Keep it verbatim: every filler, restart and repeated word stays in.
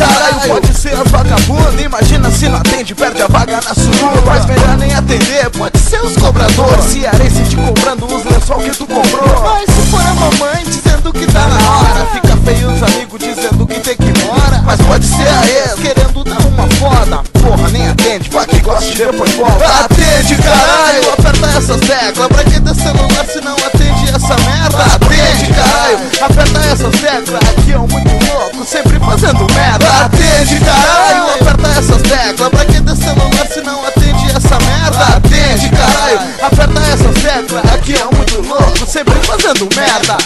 caralho, pode ser as vagabundas. Imagina se não atende, perde a vaga na suruba. Mas melhor nem atender, pode ser os cobradores. Cearense te cobrando os lençol que tu comprou. Mas se for a mamãe dizendo que tá na hora, fica feio os amigos dizendo que tem que ir embora. Mas pode ser a ex querendo dar uma foda. Porra, nem atende, pra que gosta de depois volta. Atende, caralho, aperta essas teclas. Pra que ter celular se não atende essa merda? Atende, caralho, aperta essas teclas. Aqui é um muito louco, sempre fazendo merda. Atende, caralho, aperta essas teclas. Pra que ter celular se não atende essa merda? Atende, caralho, aperta essas teclas. Aqui é um muito louco, sempre fazendo merda.